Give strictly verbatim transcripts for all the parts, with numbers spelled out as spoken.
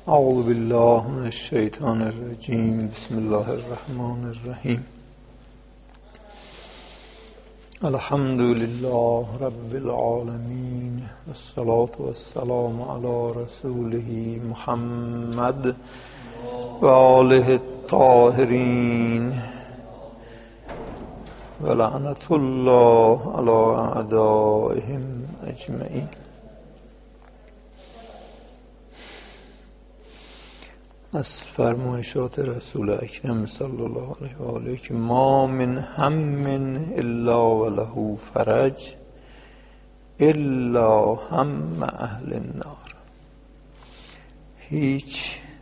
اعوذ بالله من الشیطان الرجیم. بسم الله الرحمن الرحیم. الحمد لله رب العالمین والصلاة والسلام علی رسوله محمد و آله الطاهرین و لعنت الله علی اعدائهم اجمعین. از فرمایشات رسول اکرم صلی الله علیه و آله که ما من هم الا وله فرج الا هم اهل النار. هیچ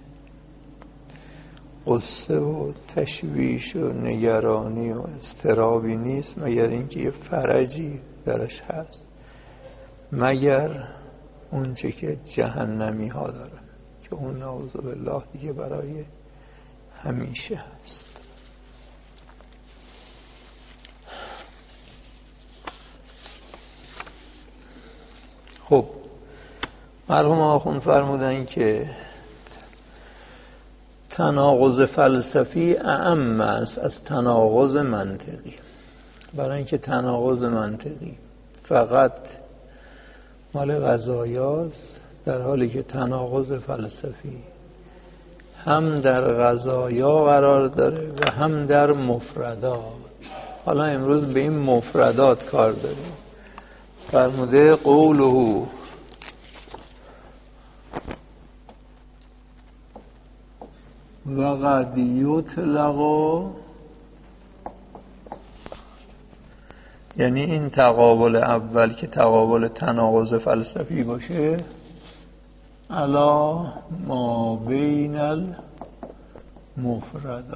قصه و تشویش و نگرانی و اضطرابی نیست مگر اینکه یه فرجی درش هست، مگر اونچه که جهنمی ها داره که اون نعوذ بالله دیگه برای همیشه هست. خب مرحوم آخوند فرمودن که تناقض فلسفی اعم است از تناقض منطقی، برای اینکه تناقض منطقی فقط مال قضایاست، در حالی که تناقض فلسفی هم در قضایا قرار داره و هم در مفردات. حالا امروز به این مفردات کار داریم. فرموده قوله و قد یطلق، یعنی این تقابل اول که تقابل تناقض فلسفی باشه، علا ما بین المفردات.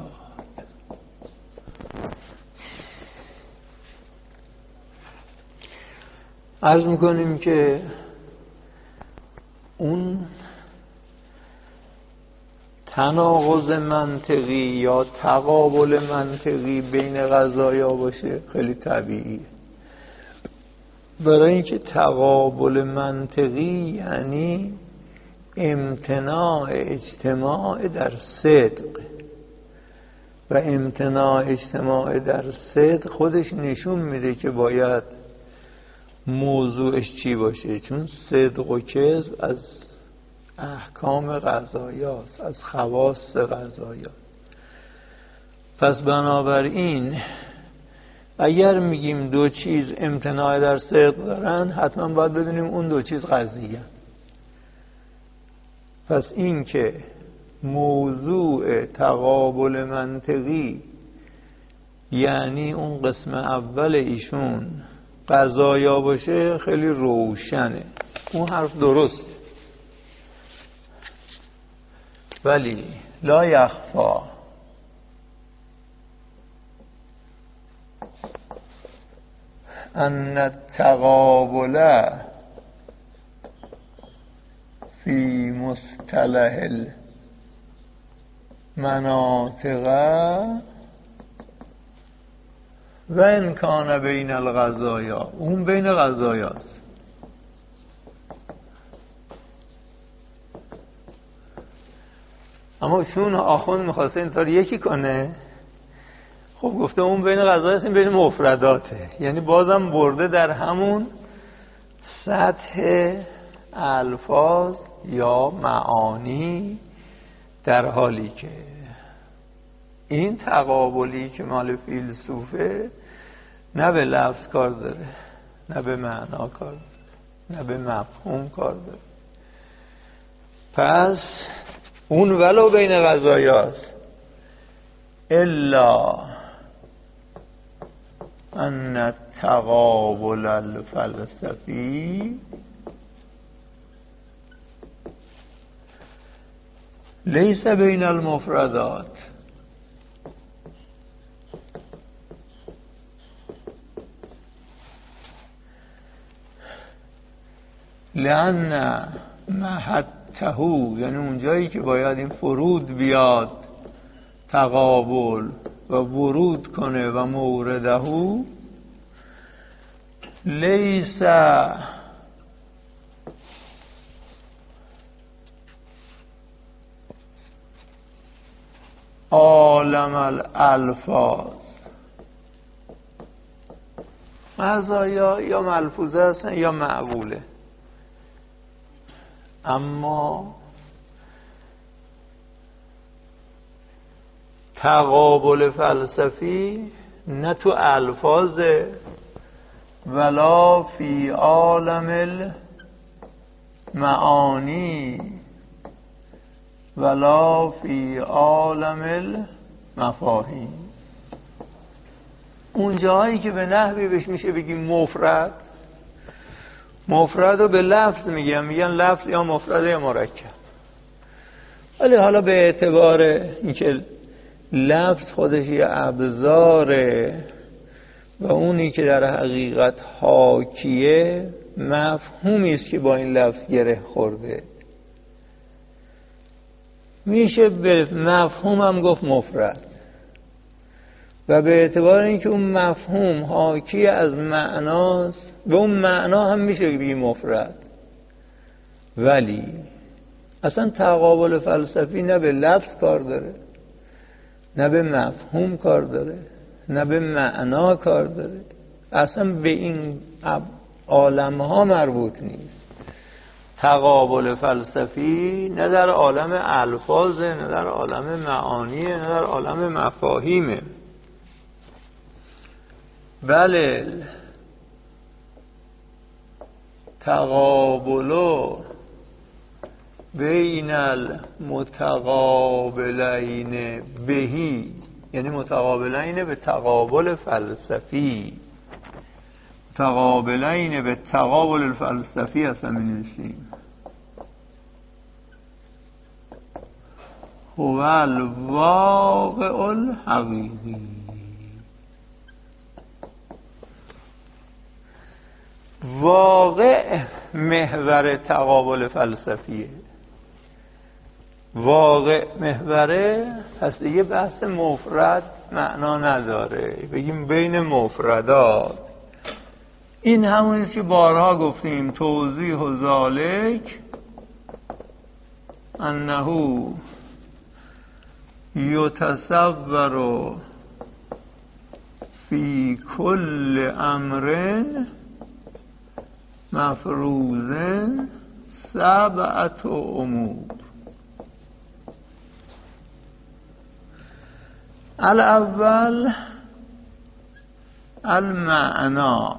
عرض میکنیم که اون تناقض منطقی یا تقابل منطقی بین قضایا باشه خیلی طبیعیه، برای اینکه تقابل منطقی یعنی امتناع اجتماع در صدق، و امتناع اجتماع در صدق خودش نشون میده که باید موضوعش چی باشه، چون صدق و کذب از احکام قضایاست، از خواص قضایاست. پس بنابراین اگر میگیم دو چیز امتناع در صدق دارن، حتما باید ببینیم اون دو چیز قضیه. پس این که موضوع تقابل منطقی یعنی اون قسم اول ایشون قضایا باشه خیلی روشنه، اون حرف درست، ولی لا یخفا ان التقابل فی مصطلح المناطق و ان کان بین القضایا، اون بین قضایاست. اما چون آخوند میخواسته اینطور یکی کنه، خب گفته اون بین قضایاست، این بین مفرداته، یعنی بازم برده در همون سطح الفاظ یا معانی، در حالی که این تقابلی که مال فیلسوفه نه به لفظ کار داره، نه به معنا کار داره، نه به مفهوم کار داره. پس اون ولو بین قضایاست الا ان التقابل الفلسفی لیس بین المفردات، لأن محته، یعنی اونجایی که باید این فرود بیاد تقابل و ورود کنه و مورده، لیس عالم الالفاظ. مزایا یا ملفوظه هستن یا معقوله، اما تقابل فلسفی نه تو الفاظه ولا فی عالم المعانی ولا فی عالم المفاهیم. اون جایی که به نحوی بهش میشه بگیم مفرد، مفرد رو به لفظ میگن، میگن لفظ یا مفرد یا مرکب. ولی حالا به اعتبار اینکه لفظ خودش یه ابزاره و اونی که در حقیقت حاکیه مفهومی است که با این لفظ گره خورده، میشه به مفهوم هم گفت مفرد. و به اعتبار اینکه اون مفهوم حاکی از معناست، به اون معنا هم میشه بگیم مفرد. ولی اصلا تقابل فلسفی نه به لفظ کار داره، نه به مفهوم کار داره، نه به معنا کار داره، اصلا به این عالم ها مربوط نیست. تقابل فلسفی نه در عالم الفاظه، نه در عالم معانیه، نه در عالم مفاهیمه. بله تقابل بین المتقابلین بهی، یعنی متقابلین به تقابل فلسفی، متقابلین به تقابل الفلسفی هستن می نویسیم. هو الواقع الحقیقی. واقع محور تقابل فلسفیه. واقع محوره، پس دیگه بحث مفرد معنا نداره، بگیم بین مفردات. این همونیست که بارها گفتیم توضیح و ذالک انه یتصور فی کل امر مفروضن سبعت امور. الاول المعنا.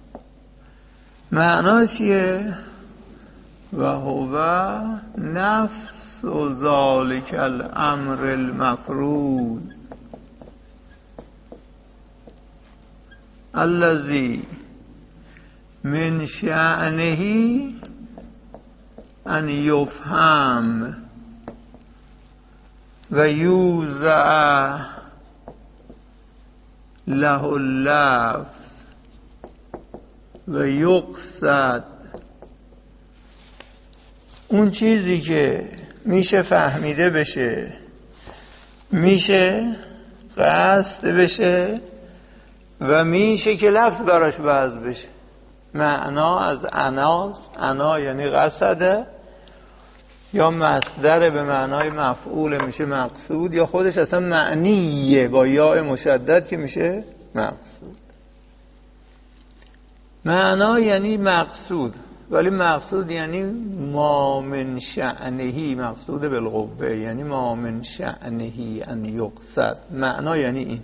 معنا چیه؟ و هو نفس و ذالک الامر المفروض الذی من شأنه ان یفهم و یوزع له اللفظ و یقصد. اون چیزی که میشه فهمیده بشه، میشه قصد بشه و میشه که لفظ براش وضع بشه. معنا از عناست، عنا یعنی قصده، یا مصدر به معنای مفعول میشه مقصود، یا خودش اصلا معنیه با یاء مشدد که میشه مقصود. معنا یعنی مقصود، ولی مقصود یعنی ما من شأنهی، مقصود بالقوه، یعنی ما من شأنهی ان یقصد. معنا یعنی این،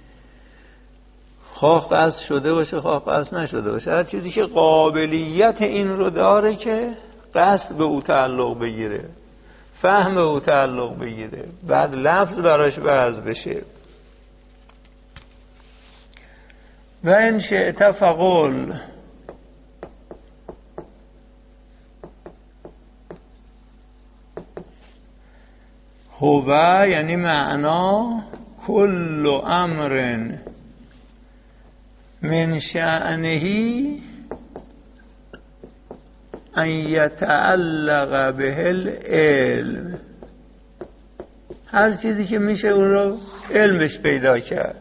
خواه قصد شده باشه خواه قصد نشده باشه، هر چیزی که قابلیت این رو داره که قصد به او تعلق بگیره، فهم به او تعلق بگیره، بعد لفظ براش وضع بشه. و ان شئت فقل هو، یعنی معنا کل امر من شأنه ان یتعلق به العلم. هر چیزی که میشه اون رو علمش پیدا کرد،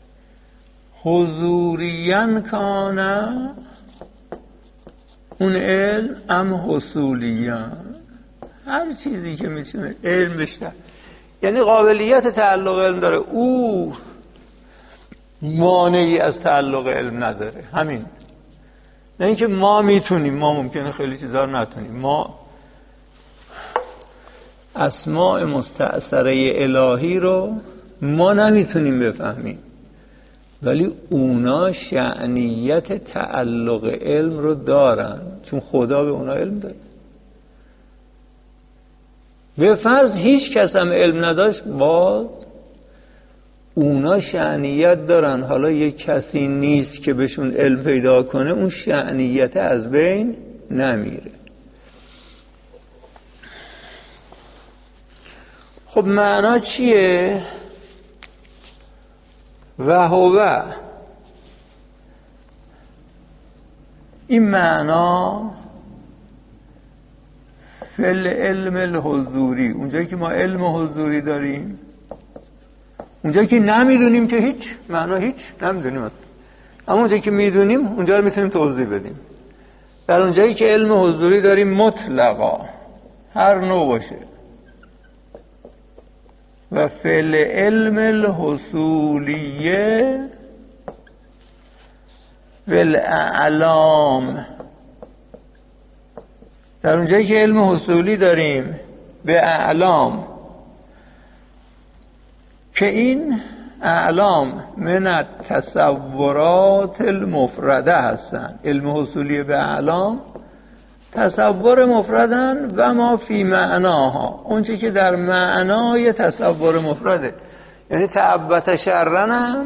حضوریاً کانه اون علم ام حصولیاً، هر چیزی که میتونه علم بشه. یعنی قابلیت تعلق علم داره، او مانعی از تعلق علم نداره. همین. نه اینکه ما میتونیم، ما ممکنه خیلی چیزا رو نتونیم. ما اسماء مستأثره الهی رو ما نمیتونیم بفهمیم، ولی اونا شأنیت تعلق علم رو دارن، چون خدا به اونا علم داره. به فرض هیچ کس هم علم نداشت، باز اونا شأنیت دارن. حالا یک کسی نیست که بهشون علم پیدا کنه، اون شأنیت از بین نمیره. خب معنا چیه؟ و هو، این معنا فل علم الحضوری، اونجایی که ما علم حضوری داریم، اونجایی که نمیدونیم که هیچ معنا هیچ نمیدونیم، اما اونجایی که میدونیم اونجا رو میتونیم توضیح بدیم. در اونجایی که علم حضوری داریم مطلقا هر نوع باشه، و فعل علم الحصولیه والاعلام، در اونجایی که علم حصولی داریم به اعلام، که این اعلام من التصورات المفرده هستن. علم حصولی به اعلام تصور مفردن و ما فی معناها، اونچه که در معنای تصور مفرده. یعنی تعبت شرن هم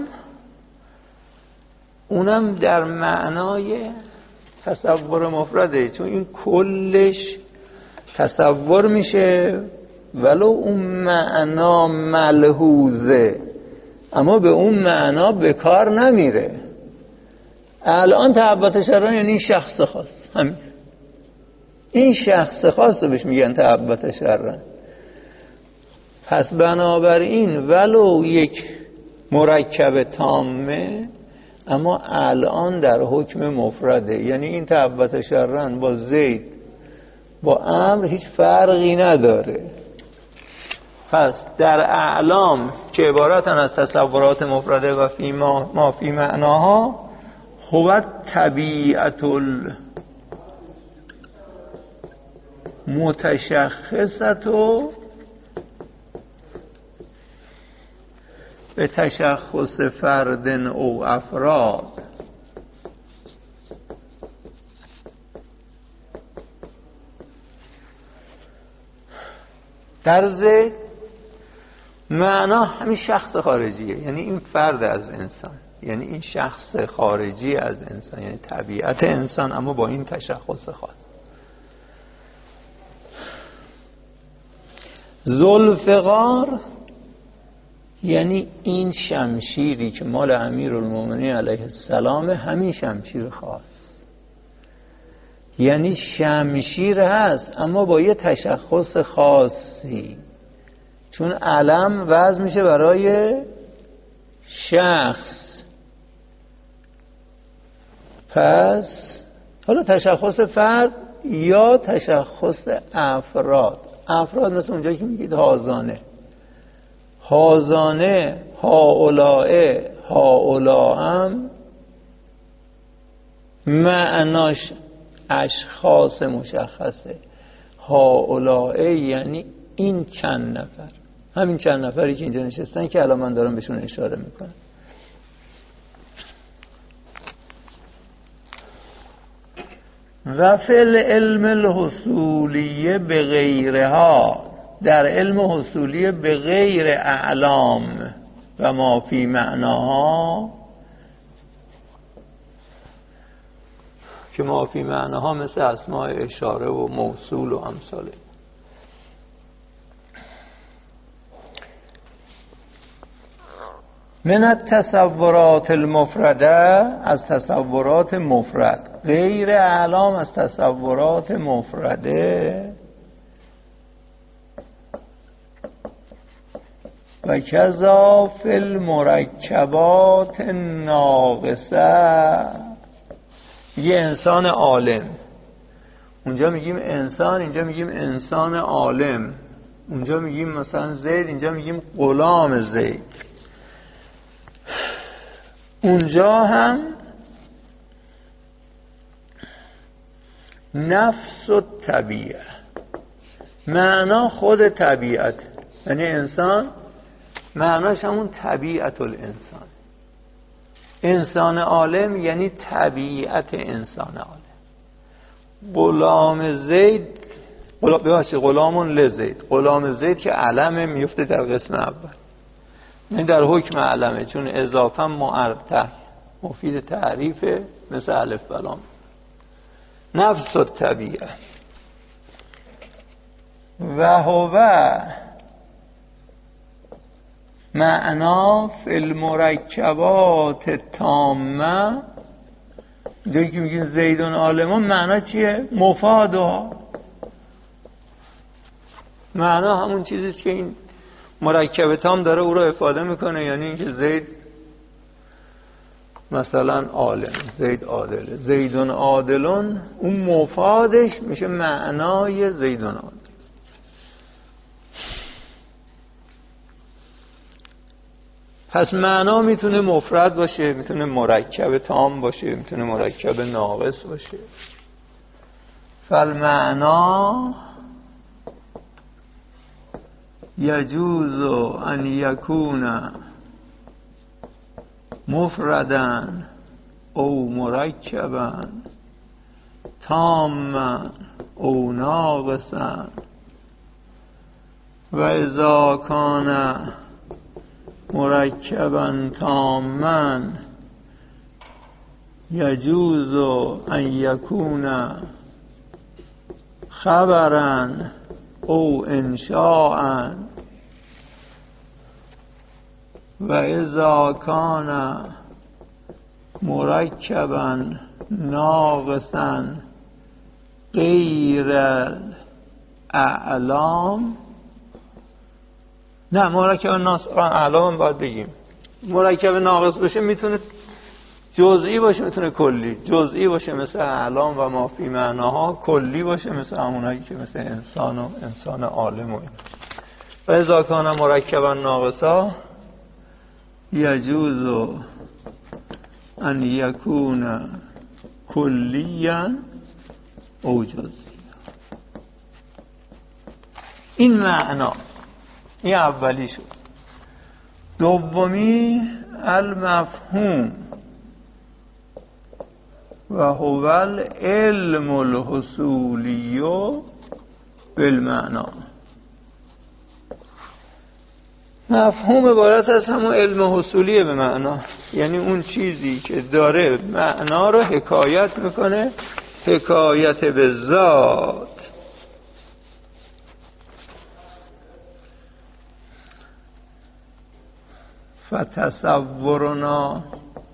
اونم در معنای تصور مفرده، چون این کلش تصور میشه ولو اون معنا ملحوظه، اما به اون معنا به کار نمیره. الان تعبت شرن یعنی این شخص خاص، همین این شخص خاص رو بهش میگن تعبت شرن. پس بنابراین ولو یک مرکب تامه، اما الان در حکم مفرده. یعنی این تعبت شرن با زید با امر هیچ فرقی نداره. پس در اعلام که عبارتن از تصورات مفرده و فی ما, ما فی معناها، هو طبیعت المتشخصت به تشخص فرد او افراد. در ذهن معنا همین شخص خارجیه، یعنی این فرد از انسان، یعنی این شخص خارجی از انسان، یعنی طبیعت انسان، اما با این تشخص خاص. ذوالفقار یعنی این شمشیری که مال امیرالمومنین علیه السلام، همین شمشیر خاص، یعنی شمشیر هست اما با یه تشخص خاصی، چون علم وضع میشه برای شخص. پس حالا تشخص فرد یا تشخص افراد. افراد مثل اونجایی که میگید هازانه، هازانه، هاولائه، هاولاهم، معناش اشخاص مشخصه. هاولائه یعنی این چند نفر، همین چند نفری که اینجا نشستن که الان من دارم بهشون اشاره میکنم. و فعل علم الحصولیه به غیرها، در علم حصولیه به غیر اعلام و ما فی معناها، که ما فی معناها مثل اسماء اشاره و موصول و امثاله. من التصورات المفرده، از تصورات مفرد، غیر اعلام از تصورات مفرده، و کذا فی المرکبات ناقصه. یه انسان عالم، اونجا میگیم انسان، اینجا میگیم انسان عالم. اونجا میگیم مثلا زید، اینجا میگیم غلام زید. اونجا هم نفس و طبیعه، معنا خود طبیعت، یعنی انسان معناش همون طبیعت الانسان. انسان عالم یعنی طبیعت انسان عالم. غلام زید، ببخشید غلامون لزید، غلام زید که علمه میفته در قسم اول، یعنی در حکم علمه، چون اضافه معرفه مفید تعریفه، مثل الف و لام. نفس و طبیعه و هو معنا فی المرکبات تامه. جایی که میگیم زیدون عالمون، معنا چیه؟ مفادها، معنا همون چیزیست که این مرکب تام داره او رو افاده میکنه، یعنی اینکه زید مثلا عالم، زید عادله، زیدون عادلون، اون مفادش میشه معنای زیدون عادل. پس معنا میتونه مفرد باشه، میتونه مرکب تام باشه، میتونه مرکب ناقص باشه. فالمعنا یجوز ان یکون مفردا او مرکبا تاما او ناقصا و اذا کان مرکبا تاما یجوز ان یکون خبرا او انشاء و اذا کان مرکبا ناقصا غیر اعلام. نه، مرکب ناقص اعلام باید بگیم. مرکب ناقص باشه میتونه جزئی باشه، میتونه کلی. جزئی باشه مثل اعلام و ما فی معناها، کلی باشه مثل همونایی که مثل انسان و انسان عالم و این. و اذا کان مرکبا ناقصا یجوز ان یکون کلیا او جزئی. این معنا، این اولی شد. دومی المفهوم و هو العلم الحصولی بالمعنا. مفهوم عبارت از همون علم حصولیه به معنا، یعنی اون چیزی که داره معنا رو حکایت میکنه، حکایت به ذات. فتصورنا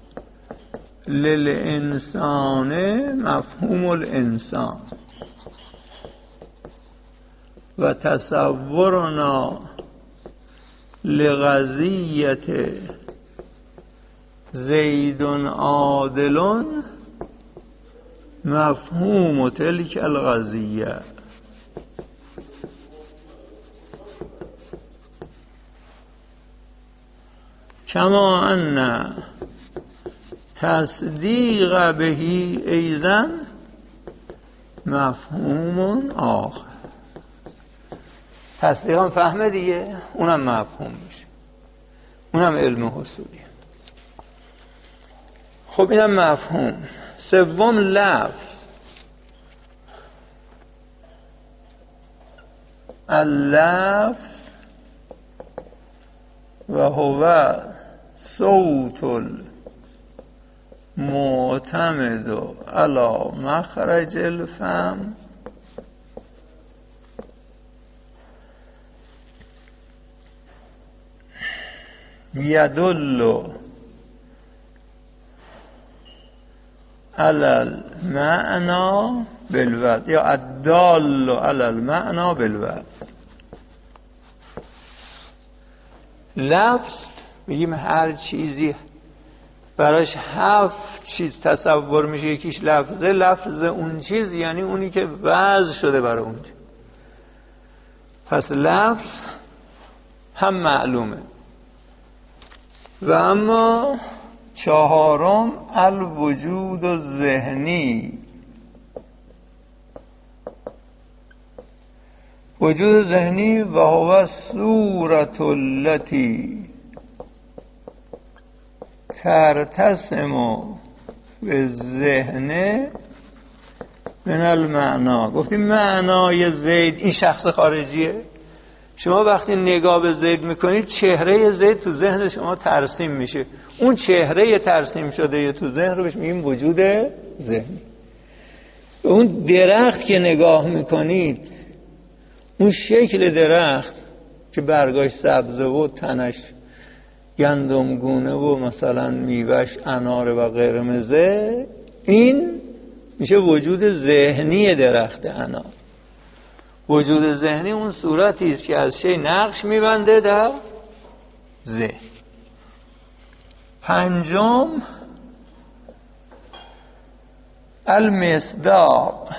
للانسان مفهوم الانسان و تصورنا لغزیت زید عادل مفهوم تلک الغزیه. کما ان تصدیق بهی ایضا مفهوم آخر. تصدیق هم فهمه دیگه، اونم مفهوم میشه، اونم علم حصولیه. خب اینم مفهوم. سوم لفظ. اللفظ و هو صوت المعتمد على مخرج الفم یدل علی المعنى بالوضع یا الدال علی المعنى بالوضع. لفظ میگیم هر چیزی براش هفت چیز تصور میشه، یکیش لفظه. لفظ اون چیز یعنی اونی که وضع شده برای اون چیز. پس لفظ هم معلومه. و اما چهارم الوجود الذهنی. وجود ذهنی و هو صورت التي ترتسم به ذهن من المعنا. گفتیم معنای زید این شخص خارجیه. شما وقتی نگاه به زید میکنید چهره زید تو ذهن شما ترسیم میشه. اون چهره ترسیم شده تو ذهن رو بهش میگیم وجود ذهنی. اون درخت که نگاه میکنید، اون شکل درخت که برگاش سبزه و تنش گندمگونه و مثلا میوهش اناره و قرمزه، این میشه وجود ذهنی درخت انار. وجود ذهنی اون صورتی است که از شی نقش میبنده در ذهن. پنجم المصداق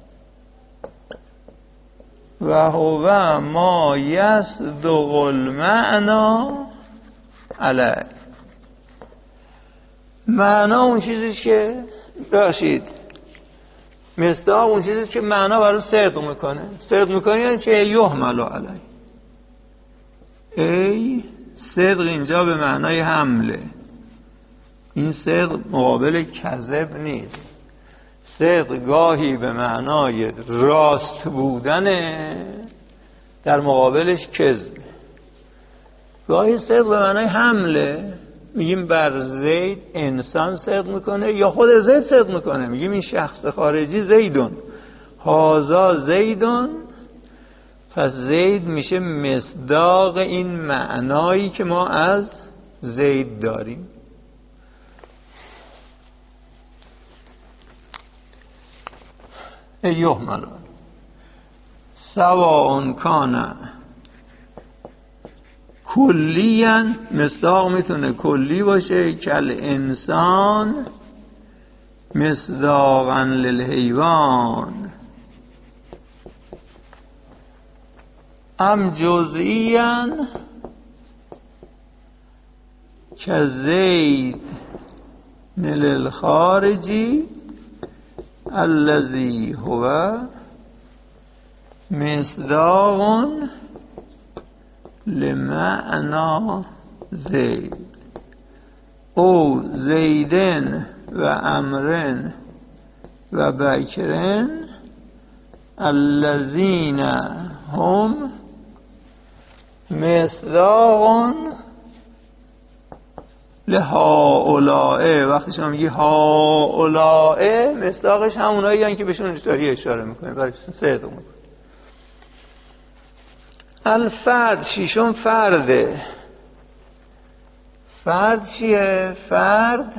و هو ما یصدق المعنا علیه. معنا اون چیزیست که باشید مصداق اون چیزیست که معنا برای صدق میکنه. صدق میکنه یعنی چه؟ یحمل علیه. ای صدق اینجا به معنای حمله. این صدق مقابل کذب نیست. صدق گاهی به معنای راست بودنه، در مقابلش کذب. گاهی صدق به معنای حمله، میگیم بر زید انسان صدق میکنه یا خود زید صدق میکنه، میگیم این شخص خارجی زیدون، هازا زیدون. پس زید میشه مصداق این معنایی که ما از زید داریم. ایهمل سواء کان کلیاً، مصداق میتونه کلی باشه، کل انسان مصداقاً للحیوان، ام جزئیاً که زید للخارجی الذي هو مصداق لمعنى زید او زیدن و امرن و بکرن الذین هم مصداق لهؤلاء. وقتی شما میگی هؤلاء مصداقش همونایی هستن که بهشون اینطوری اشاره میکنه، برای صدق میکنه. الفرد ششم فرده. فرد چیه؟ فرد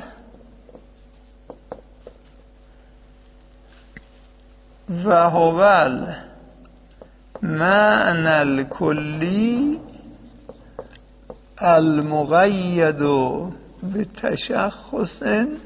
و هو معنی الکلی المقید به تشخص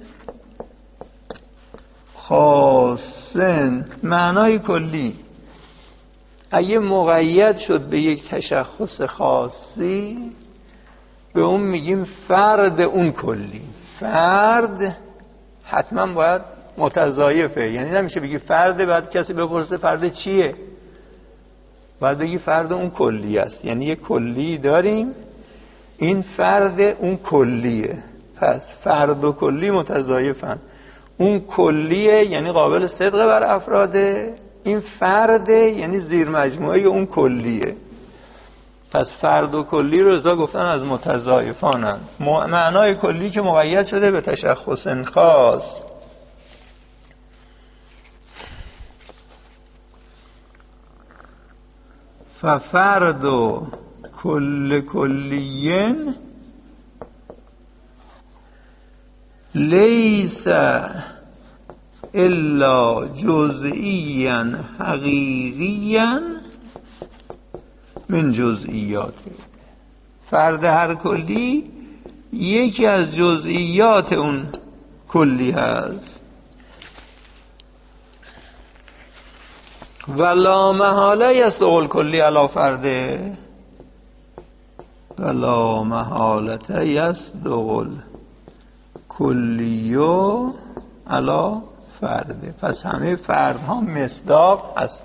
خاص. معنای کلی اگه مقید شد به یک تشخص خاصی، به اون میگیم فرد اون کلی. فرد حتما باید متضایفه، یعنی نمیشه بگی فرد بعد کسی بپرسه فرد چیه، باید بگی فرد اون کلی است. یعنی یک کلی داریم، این فرد اون کلیه. پس فرد و کلی متضایفن. اون کلیه یعنی قابل صدق بر افراده، این فرد یعنی زیر مجموعه اون کلیه. پس فرد و کلی رو ازا گفتن از متضایفانن. معنای کلی که مقید شده به تشخص خاص. ففرد و کل کلیین لیس الا جزئیاً حقیقیاً من جزئیات. فرد هر کلی یکی از جزئیات اون کلی هست. ولا محاله یستقل کلی علی فرده ولا محالت یستقل کلیو علی فرده. پس همه فردها مصداق است،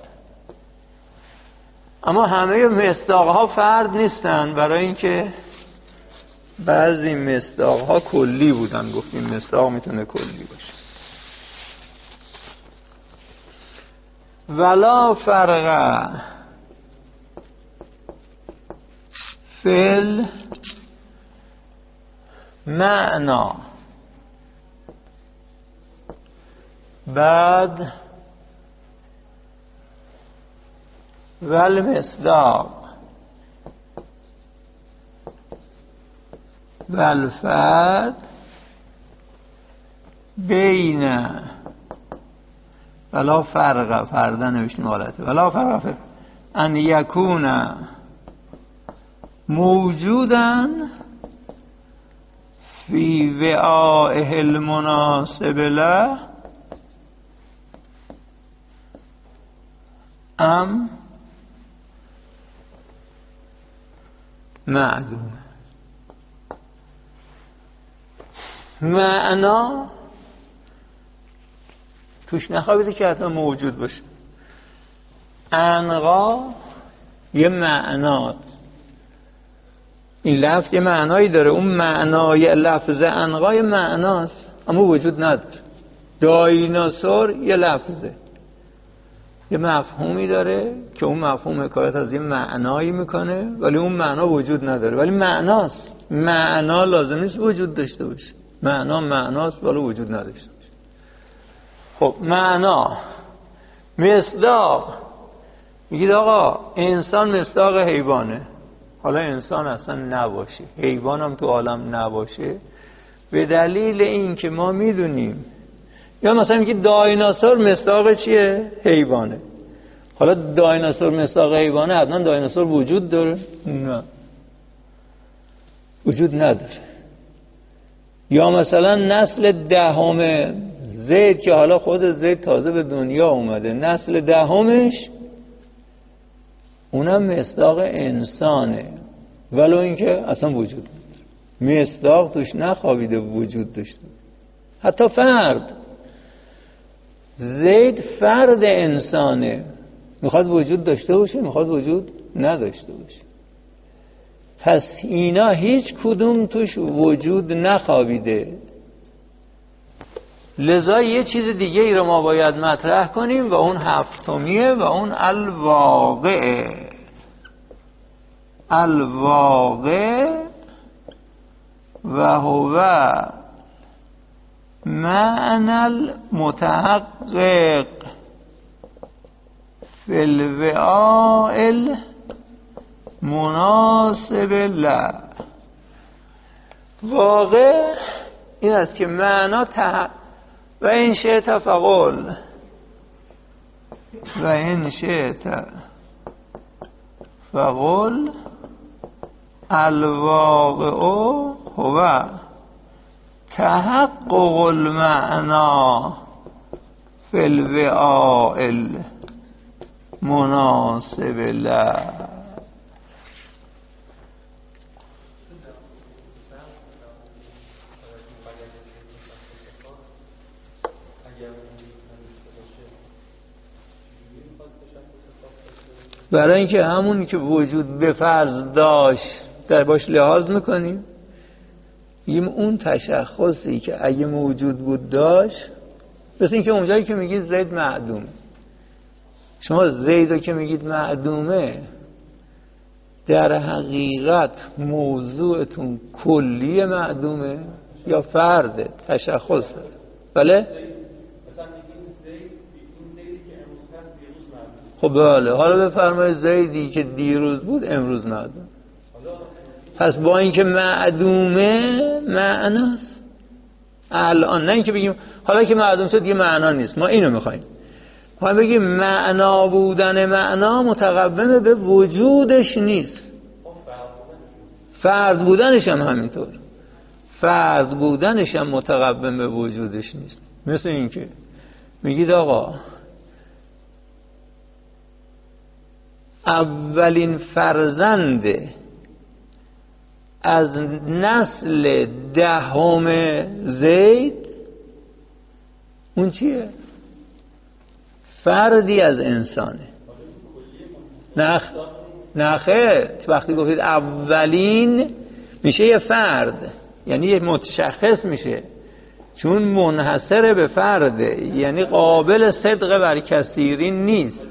اما همه مصداق ها فرد نیستن، برای اینکه بعضی مصداق ها کلی بودن. گفتیم مصداق میتونه کلی باشه. ولا فرق فل معنا بعد والمصداق والفرد بین ولا فرق فردا نوشتیم غلطه ولا فرق فرق ان یکون موجودن فی وعائه المناسب له ام معدوم. معنا توش نخواهیده که حتما موجود باشه. انقا یه معنات، این لفظ یه معنایی داره، اون معنای لفظ انقا یه معناست اما وجود نداره. دایناسور یه لفظه، یه مفهومی داره که اون مفهوم حکایت از یه معنایی میکنه ولی اون معنا وجود نداره، ولی معناست. معنا لازم نیست وجود داشته باشه، معنا معناست ولی وجود نداشته باشه. خب معنا مصداق، میگید آقا انسان مصداق حیوانه، حالا انسان اصلا نباشه، حیوان هم تو عالم نباشه، به دلیل این که ما میدونیم. یا مثلا میگید دایناسور مصداق چیه؟ حیوانه. حالا دایناسور مصداق حیوانه، حتما دایناسور وجود داره؟ نه، وجود نداره. یا مثلا نسل دهم زید که حالا خود زید تازه به دنیا اومده، نسل دهمش اونم مصداق انسانه ولو اینکه اصلا وجود نداره، مصداق توش نخوابیده وجود داشته. حتی فرد، زید فرد انسانه، میخواد وجود داشته باشه میخواد وجود نداشته باشه. پس اینا هیچ کدوم توش وجود نخوابیده. لذا یه چیز دیگه ای رو ما باید مطرح کنیم و اون هفتمیه و اون الواقع. الواقع و هو معنی المتحقق فی الوعاء المناسب له. واقع این است که معنا تح... و این شئت فقل و این شئت فقل الواقع هو تحقق المعنا فی الوعاء المناسب له. برای اینکه همون که وجود به فرض داشت در باش لحاظ میکنیم، این اون تشخصی که اگه موجود بود داشت. مثل اینکه اونجایی که میگید زید معدومه، شما زیدو که میگید معدومه در حقیقت موضوعتون کلی معدومه یا فرده تشخصه؟ بله؟ خب بله، حالا بفرمایید زیدی که دیروز بود امروز معدوم. پس با اینکه معدومه معناست الان، نه اینکه بگیم حالا که معدوم شد یه معنا نیست. ما اینو میخوایم، ما بگیم معنا بودن معنا متقوم به وجودش نیست. فرد بودنش هم همینطور، فرد بودنش هم متقوم به وجودش نیست. مثل اینکه میگید آقا اولین فرزند از نسل دهم زید اون چیه؟ فردی از انسانه. نخ نخه وقتی گفتید اولین میشه یه فرد، یعنی یه متشخص میشه، چون منحصر به فرده، یعنی قابل صدق بر کثیری نیست.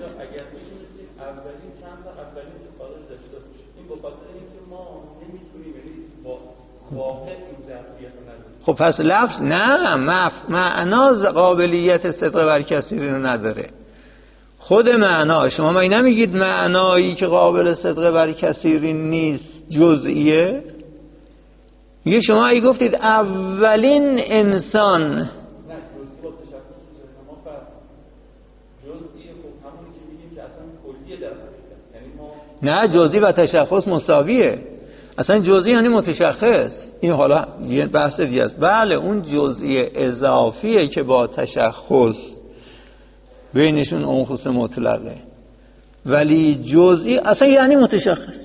خب پس لفظ نه مف... معنا قابلیت صدق بر کثیری رو نداره. خود معنا، شما ما نمیگید معنایی که قابل صدق بر کثیری نیست جزئیه؟ میگه شما ای گفتید اولین انسان، نه جزئی و تشخص مساویه. اصلا جزئی یعنی متشخص. این حالا یه بحث دیگه است. بله اون جزئی اضافیه که با تشخص بینشون انخوص مطلقه، ولی جزئی اصلا یعنی متشخص.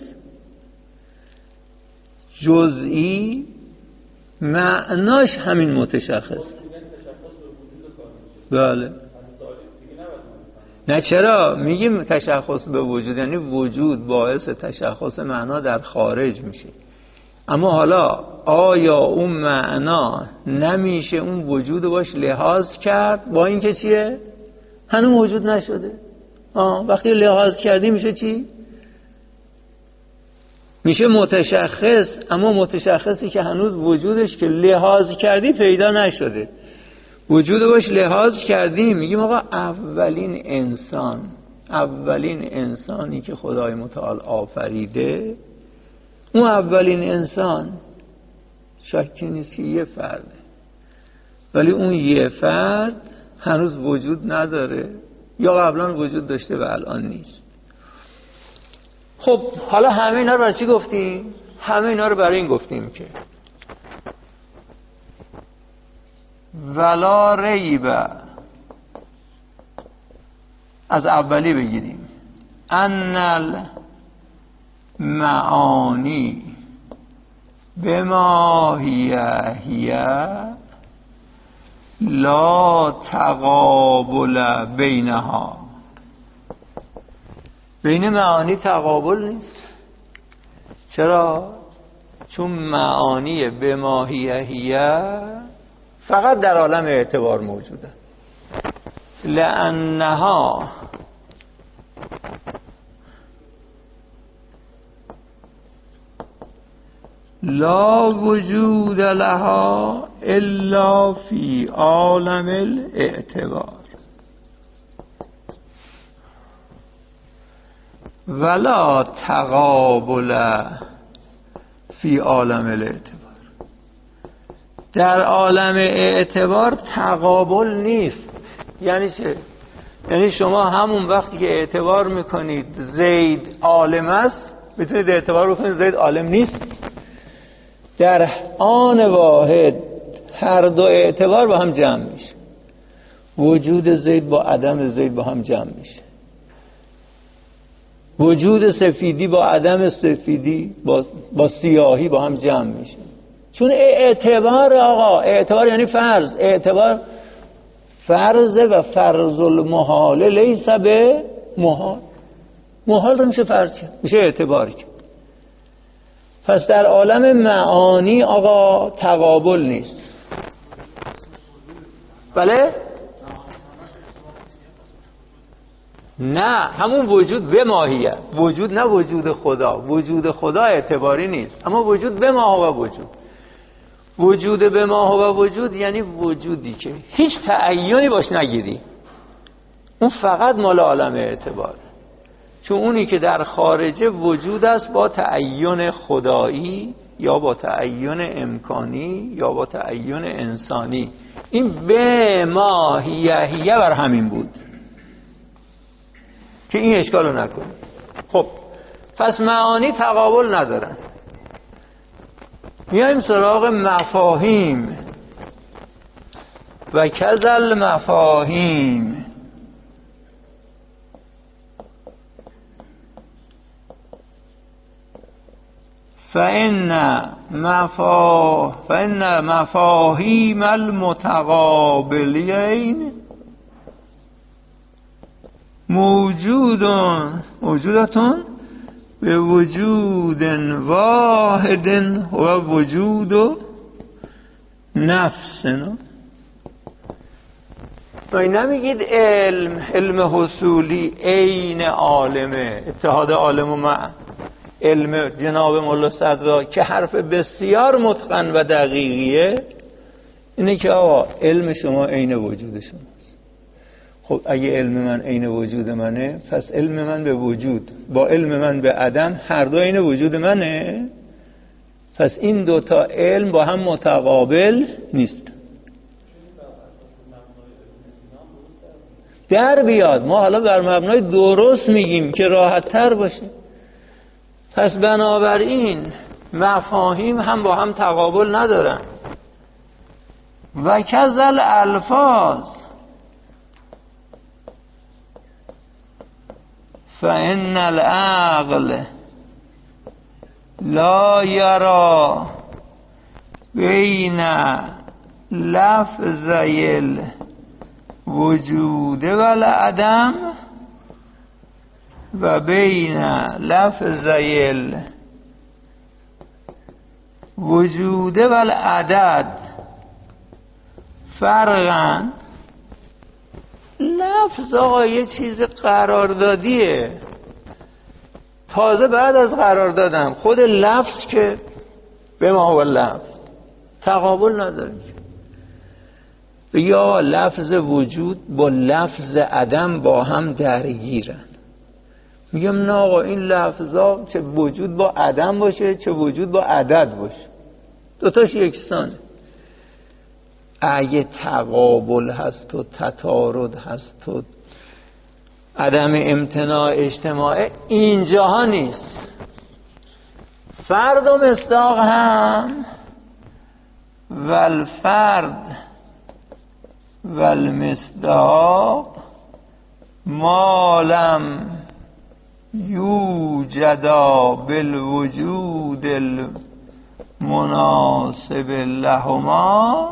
جزئی معناش همین متشخص. بله نه چرا میگیم تشخص به وجود، یعنی وجود باعث تشخص معنا در خارج میشه. اما حالا آیا اون معنا نمیشه اون وجود باش لحاظ کرد با اینکه چیه؟ هنوز وجود نشده. آه وقتی لحاظ کردی میشه چی؟ میشه متشخص. اما متشخصی که هنوز وجودش که لحاظ کردی پیدا نشده، وجود باش لحاظ کردیم، میگیم آقا اولین انسان، اولین انسانی که خدای متعال آفریده، اون اولین انسان شکی نیست که یه فرده، ولی اون یه فرد هنوز وجود نداره یا قبلا وجود داشته و الان نیست. خب حالا همه اینا رو برای چی گفتیم؟ همه اینا رو برای این گفتیم که ولا ریب، از اولی بگیریم، ان المعانی بما هی هی لا تقابل بینها. بین معانی تقابل نیست. چرا؟ چون معانی بما هی هی فقط در عالم اعتبار موجوده. لأنها لا وجود لها الا فی عالم الاعتبار ولا تقابل فی عالم الاعتبار. در عالم اعتبار تقابل نیست. یعنی چه؟ یعنی شما همون وقتی که اعتبار میکنید زید عالم است، میتونید اعتبار بکنید زید عالم نیست. در آن واحد هر دو اعتبار با هم جمع میشه. وجود زید با عدم زید با هم جمع میشه. وجود سفیدی با عدم سفیدی با, با سیاهی با هم جمع میشه. چون اعتبار آقا، اعتبار یعنی فرض، اعتبار فرض و فرض المحال لیس به محال. محال رو میشه فرض کرد، میشه اعتبار کرد. پس در عالم معانی آقا تقابل نیست. بله؟ نه، همون وجود به ماهیه. وجود نه وجود خدا. وجود خدا اعتباری نیست، اما وجود به ماه و وجود. وجود به ماه و وجود یعنی وجودی که هیچ تعیینی باش نگیری، اون فقط مال عالم اعتبار. چون اونی که در خارجه وجود است با تعین خدایی یا با تعین امکانی یا با تعین انسانی. این به ما هیه هیه بر همین بود که این اشکالو نکنید. خب پس معانی تقابل ندارن. میایم سراغ مفاهیم. و کذل مفاهیم فإن مفا فإن مفاهیم المتقابلین موجودون موجودتون به وجود واحد و وجود نفسنا. این نمیگید علم علم حصولی عین عالمه، اتحاد عالم و مع علم جناب مولا صدرا که حرف بسیار متقن و دقیقیه، اینه که آقا علم شما عین وجود شماست. خب اگه علم من عین وجود منه، پس علم من به وجود با علم من به عدم هر دو عین وجود منه، پس این دوتا علم با هم متقابل نیست. در بیاد ما حالا بر مبنای درست میگیم که راحت تر باشه. پس بنابراین مفاهیم هم با هم تقابل ندارن. و کذل الفاظ فإن العقل لا یرا بین لفظی الوجود و العدم و بین لفظی الوجود و العدد فرقا. لفظ آقا یه چیز قراردادیه، تازه بعد از قرار دادم خود لفظ که به ما هو لفظ تقابل نداریم. یا لفظ وجود با لفظ عدم با هم درگیرن. میگم نه آقا این لفظا چه وجود با عدم باشه چه وجود با عدد باشه، دوتاش یکسانه. اگه تقابل هست و تطارد هست و عدم امتناع اجتماع، اینجاها نیست. فرد و مصداق هم والفرد والمصداق ما لم یوجدا بالوجود المناسب لهما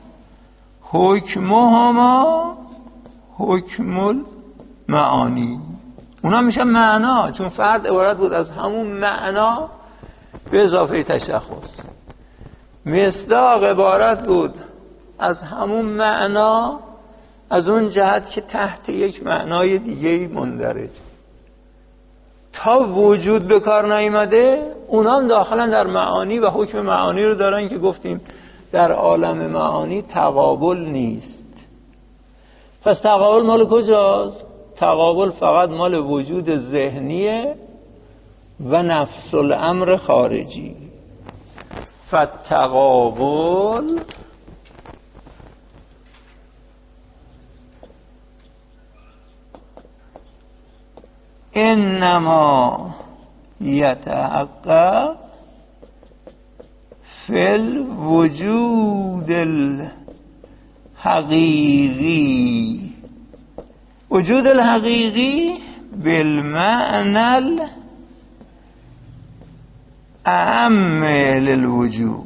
حکمهما حکم المعانی. اونا میشه معنا، چون فرد عبارت بود از همون معنا به اضافه تشخص. مصداق عبارت بود از همون معنا از اون جهت که تحت یک معنای دیگه مندرج. تا وجود به کار نیامده اونا هم داخلن در معانی و حکم معانی رو دارن که گفتیم در عالم معانی تقابل نیست. پس تقابل مال کجاست؟ تقابل فقط مال وجود ذهنیه و نفس الامر خارجی. فتقابل انما یتحقق فی الوجود الحقیقی. وجود الحقیقی بالمعنى الاعم للوجود.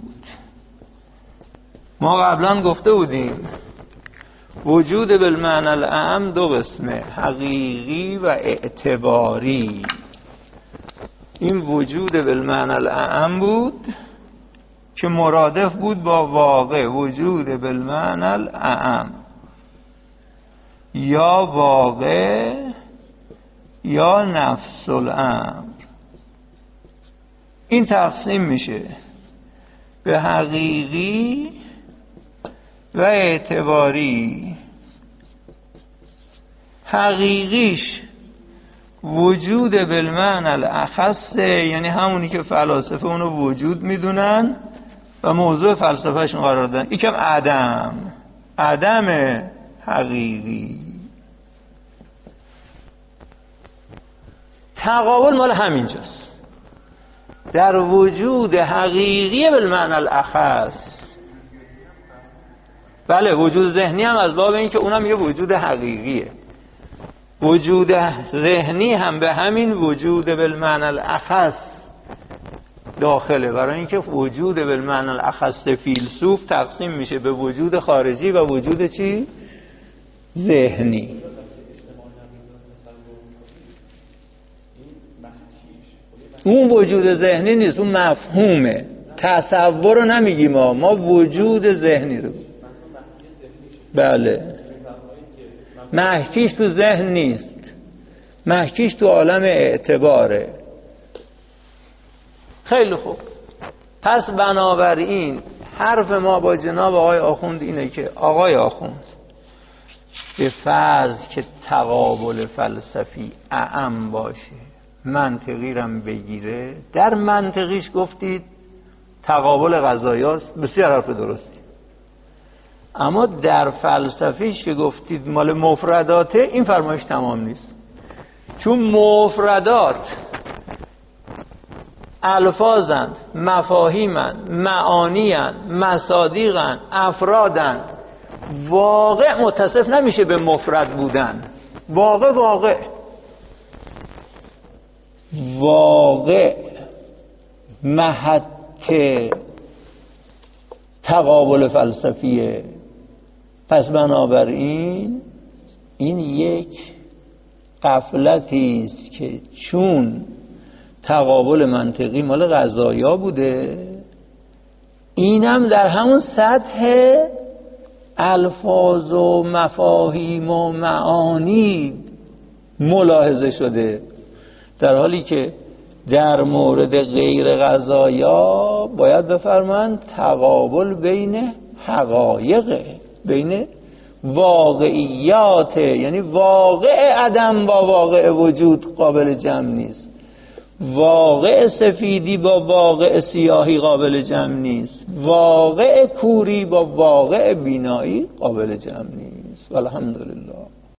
ما قبلا گفته بودیم وجود بالمعنى الاعم دو قسمه، حقیقی و اعتباری. این وجود بالمعنى الاعم بود که مرادف بود با واقع، وجود بالمعنى الاعم، یا واقع یا نفس الامر. این تقسیم میشه به حقیقی و اعتباری. حقیقیش وجود بالمعنى الاخص، یعنی همونی که فلاسفه اونو وجود میدونن و موضوع فلسفهشون قرار دادن. یکم عدم، عدم حقیقی. تقابل مال همینجاست، در وجود حقیقی بالمعنى الاخص. بله وجود ذهنی هم از باب این که اونم یه وجود حقیقیه. وجود ذهنی هم به همین وجود بالمعنى الاخص داخله، برای اینکه وجود بالمعنی الاخص فیلسوف تقسیم میشه به وجود خارجی و وجود چی؟ ذهنی. اون وجود ذهنی نیست، اون مفهومه. تصور رو نمیگیم ما ما وجود ذهنی رو. بله، محکیش تو ذهن نیست، محکیش تو عالم اعتباره. خیلی خوب، پس بنابراین حرف ما با جناب آقای آخوند اینه که آقای آخوند به فرض که تقابل فلسفی اعم باشه، منطقی رم بگیره، در منطقیش گفتید تقابل قضایاست، بسیار حرف درستی، اما در فلسفیش که گفتید مال مفرداته، این فرمایش تمام نیست. چون مفردات الفاظند، مفاهیمند، معانیند، مصادیقند، افرادند. واقع متصف نمیشه به مفرد بودن. واقع واقع واقع محط تقابل فلسفیه. پس بنابراین این یک غفلتی است که چون تقابل منطقی مال قضایا بوده، اینم در همون سطح الفاظ و مفاهیم و معانی ملاحظه شده، در حالی که در مورد غیر قضایا باید بفرمایند تقابل بین حقایق، بین واقعیات، یعنی واقع عدم با واقع وجود قابل جمع نیست، واقع سفیدی با واقع سیاهی قابل جمع نیست، واقع کوری با واقع بینایی قابل جمع نیست. والحمدلله.